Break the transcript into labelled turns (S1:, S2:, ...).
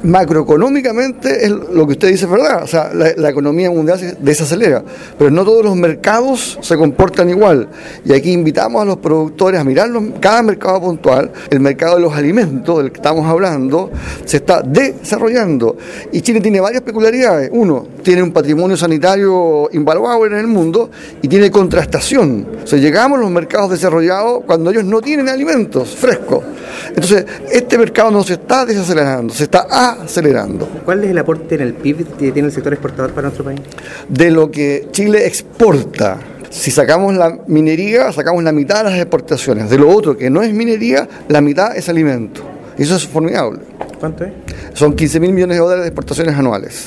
S1: macroeconómicamente es lo que usted dice es verdad, o sea, la economía mundial se desacelera, pero no todos los mercados se comportan igual, y aquí invitamos a los productores a mirar cada mercado puntual. El mercado de los alimentos, del que estamos hablando, se está desarrollando, y Chile tiene varias peculiaridades. Uno, tiene un patrimonio sanitario invaluable en el mundo, y tiene contrastación, o sea, llegamos a los mercados desarrollados cuando ellos no tienen alimentos frescos. Entonces, este mercado no se está desacelerando, se está acelerando.
S2: ¿Cuál es el aporte en el PIB que tiene el sector exportador para nuestro país?
S1: De lo que Chile exporta, si sacamos la minería, sacamos la mitad de las exportaciones. De lo otro que no es minería, la mitad es alimento. Y eso es formidable.
S2: ¿Cuánto es?
S1: Son 15.000 millones de dólares de exportaciones anuales.